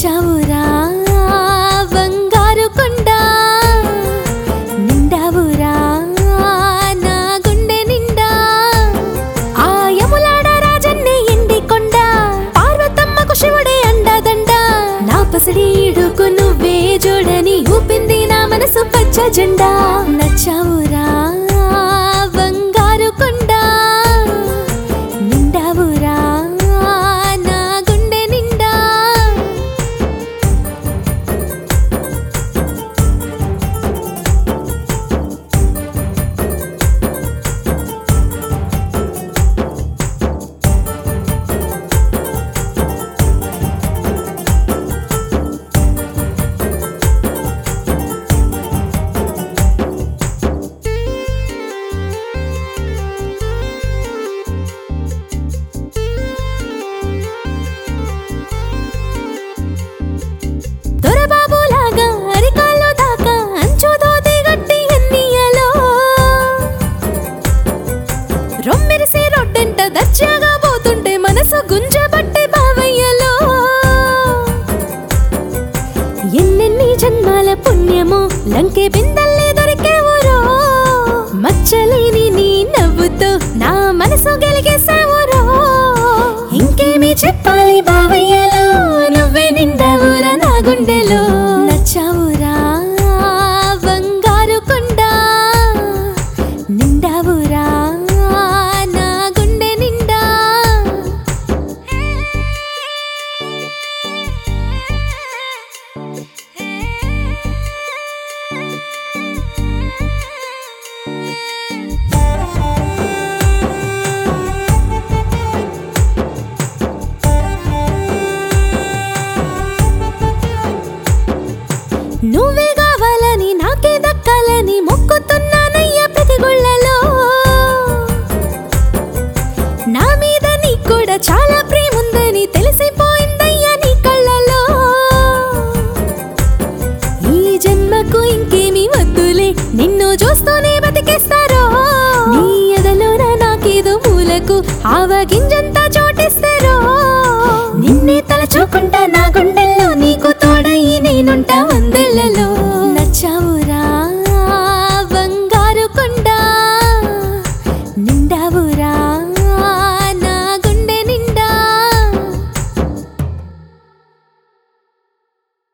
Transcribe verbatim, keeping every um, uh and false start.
నచ్చావురా బంగారు కొండ నిండావురా నా గుండె నిండా ఆ యములాడ రాజన్నే ఎండి కొండ పార్వతమ్మకు శివుడే అండదండ నా పసిడి ఇడుకు నువ్వే జోడని ఊపింది నా మనసు పచ్చ జెండా నచ్చావురా బంగారు కొండ నిండావురా నా గుండె నిండా దొరబాబులాగా అరికాల్లో దాకా అంచు దోతి గట్టి ఎన్నియలో రొమ్మిరిసి రొడ్డెంట దర్జాగా పోతుంటే మనసు గుంజబట్టే బావయ్యలో ఎన్నెన్ని జన్మాల పుణ్యమో లంకే బిందల్లే దొరికేవురో మచ్చలేని నీ నవ్వుతో నా మనసు గెలిగేసావురో ఇంకేమి చెప్పాలి బావయ్యలో నువ్వే నిండావురా నా గుండెలో నచ్చావురా బంగారు కొండ నిండావురా నా గుండె నిండా నువ్వే కావాలని నాకే దక్కాలని మొక్కుతున్నానయ్యా ప్రతి గుళ్ళలో నా మీద నీకు కూడా చాలా ప్రేమ ఉందని తెలిసిపోయిందయ్యా నీ కళ్ళలో ఈ జన్మకు ఇంకేమీ వద్దులే నిన్ను చూస్తూనే బతికేస్తారో నీ ఎదలోన నాకేదో మూలకు ఆవగింజంతా చోటిస్తారో నిన్నే తలచుకుంటా నా గుండెల్లో నీకు తోడయి నేనుంటా వందెళ్లలో నచ్చావురా బంగారు కొండ నిండావు